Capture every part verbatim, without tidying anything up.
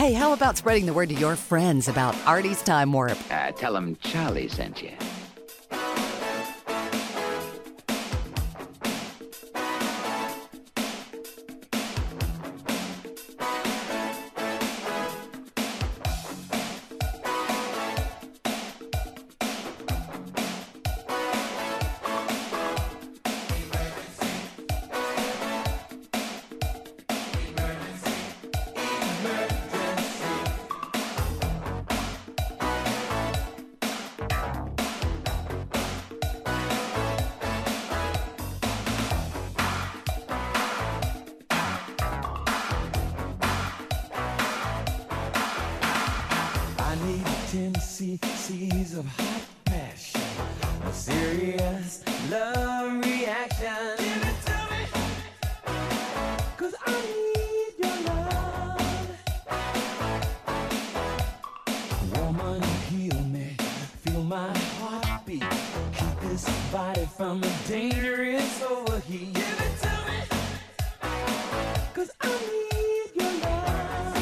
Hey, how about spreading the word to your friends about Artie's Time Warp? Uh, tell them Charlie sent you. ten cc's of hot passion, a serious love reaction. Give it to me, 'cause I need your love. Woman, heal me, feel my heartbeat, keep this body from a dangerous overheat. Give it to me, 'cause I need your love.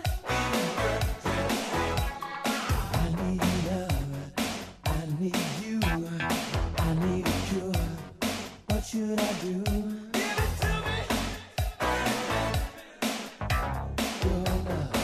I need love, I need you, I need a cure. What should I do? Give it to me. Your love.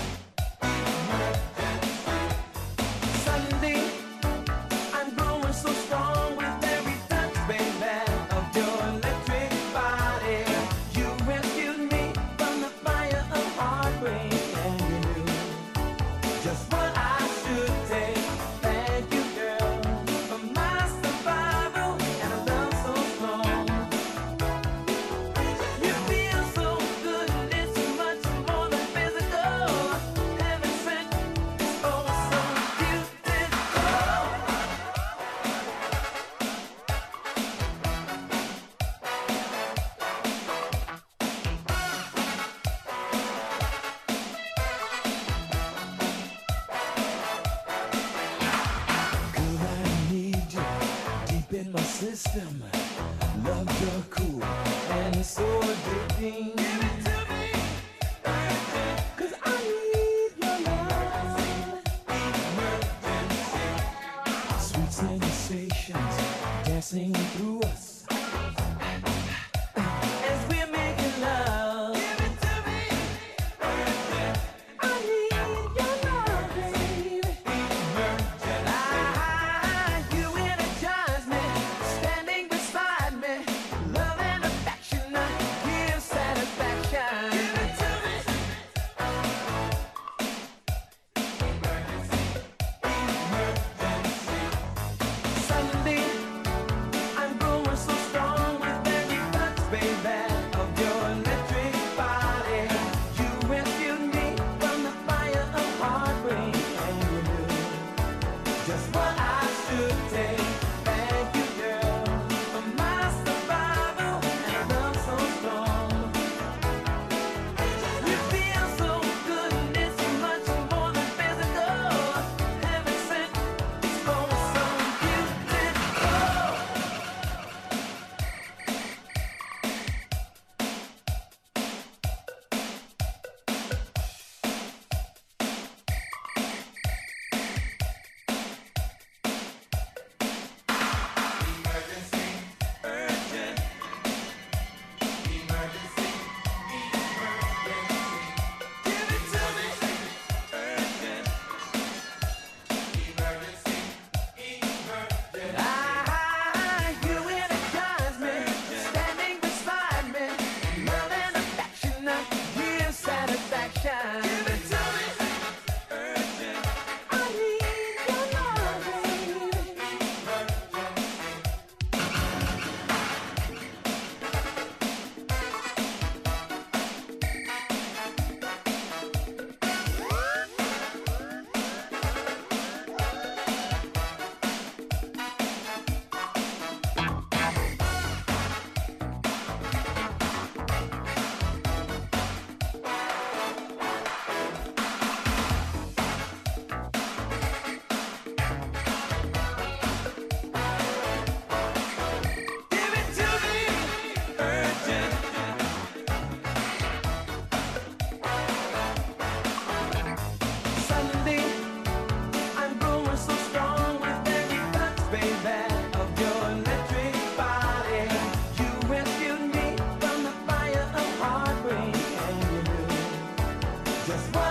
Suddenly, I'm growing so strong with every touch, baby, of your electric body. You rescued me from the fire of heartbreak, and you knew just what I should take. Thank you, girl, for my survival and a love so strong. You feel so good, it's much more than physical. Heaven sent, oh so beautiful. Girl, I need you deep in my system. Love you're cool and so addicting. Give it to me, 'cause I need your love. Sweet sensations dancing through us as we're making love. Give it to me. I need your love, baby. Ah, you energize me, standing beside me. Love and affection, I give satisfaction. Give it to me. Suddenly, I'm growing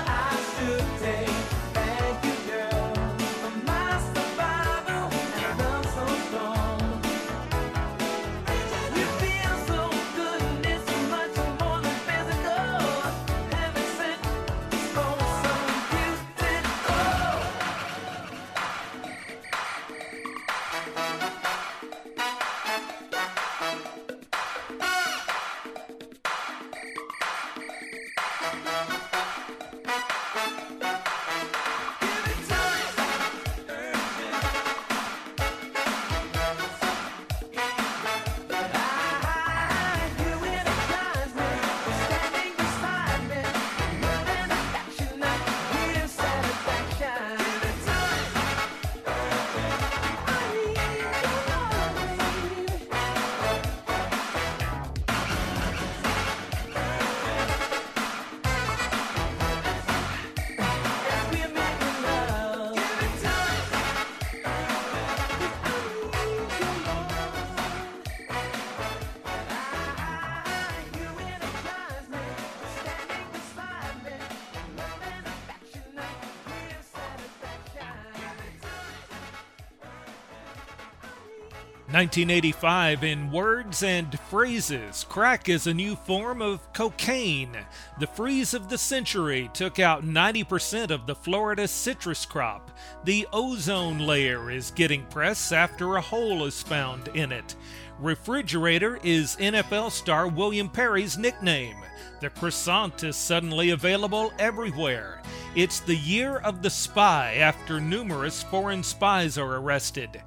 nineteen eighty-five, in Words and Phrases, crack is a new form of cocaine. The freeze of the century took out ninety percent of the Florida citrus crop. The ozone layer is getting press after a hole is found in it. Refrigerator is N F L star William Perry's nickname. The croissant is suddenly available everywhere. It's the year of the spy after numerous foreign spies are arrested.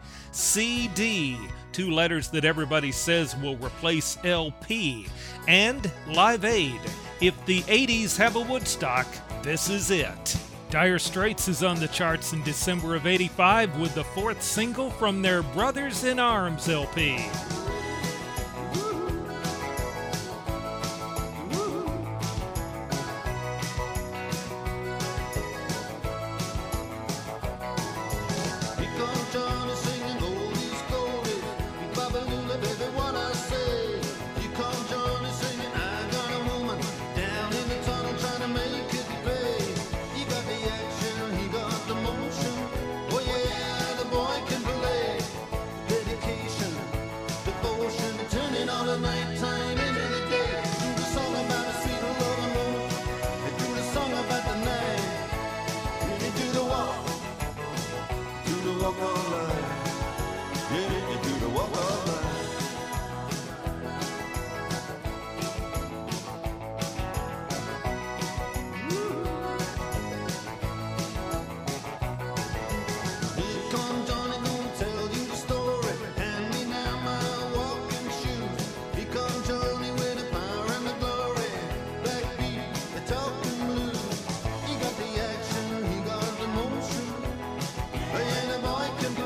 C D, two letters that everybody says will replace L P. And Live Aid. If the eighties have a Woodstock, this is it. Dire Straits is on the charts in December of eighty-five with the fourth single from their Brothers in Arms L P. Boy can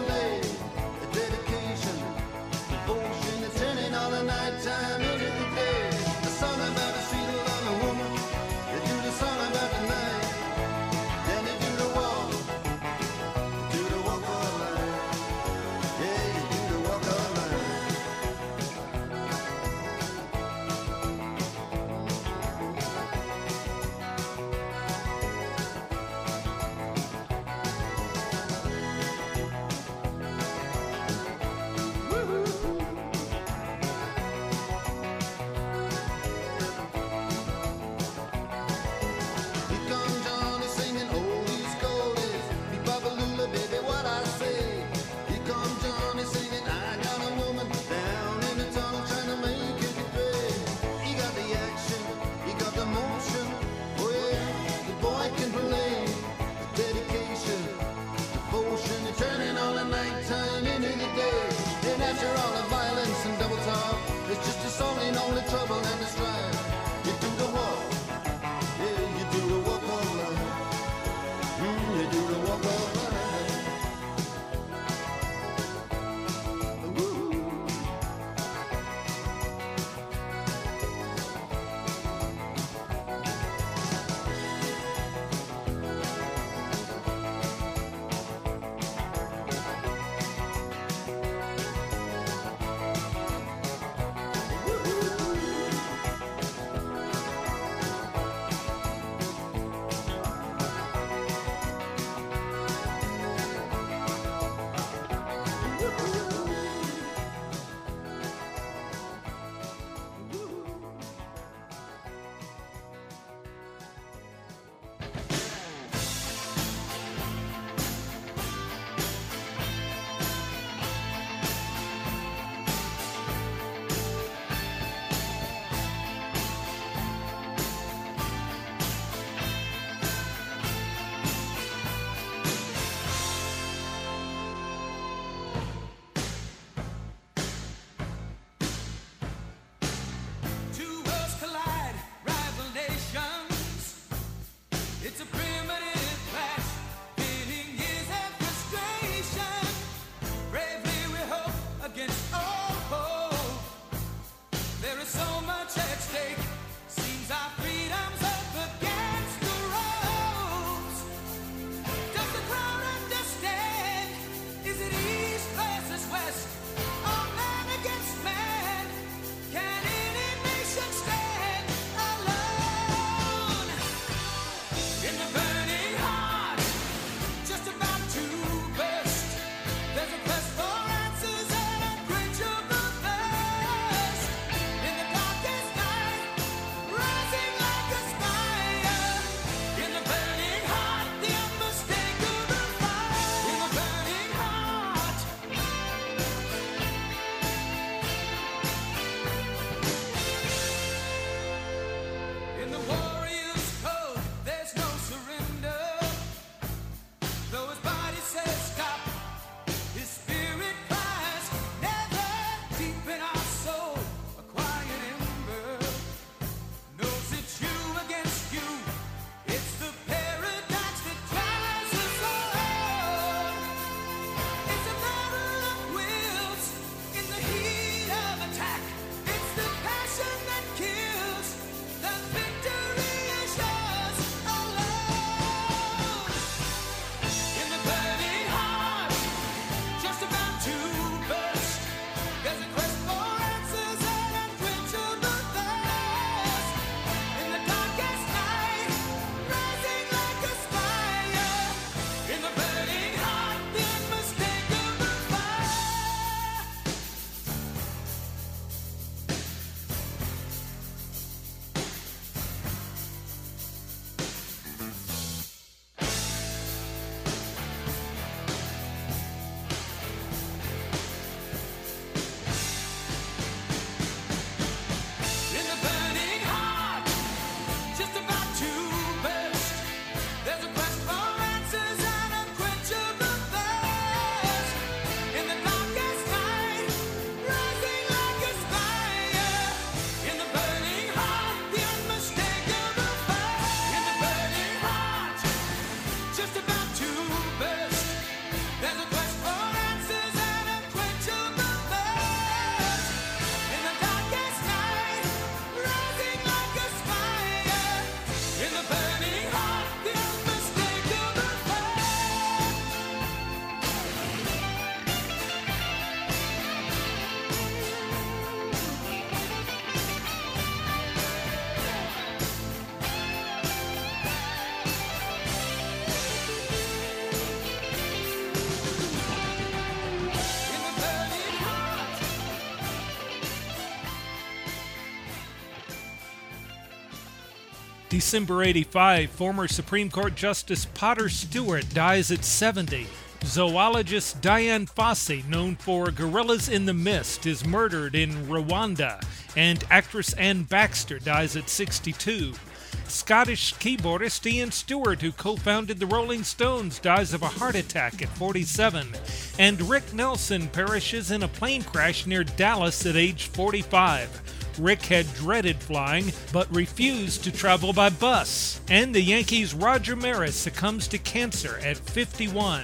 December eighty-five, former Supreme Court Justice Potter Stewart dies at seventy. Zoologist Dian Fossey, known for Gorillas in the Mist, is murdered in Rwanda. And actress Anne Baxter dies at sixty-two. Scottish keyboardist Ian Stewart, who co-founded the Rolling Stones, dies of a heart attack at forty-seven. And Rick Nelson perishes in a plane crash near Dallas at age forty-five. Rick had dreaded flying, but refused to travel by bus. And the Yankees' Roger Maris succumbs to cancer at fifty-one.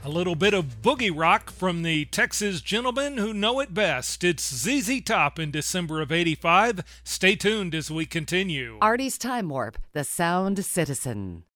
A little bit of boogie rock from the Texas gentlemen who know it best. It's Z Z Top in December of eighty-five. Stay tuned as we continue. Artie's Time Warp, the Sound Citizen.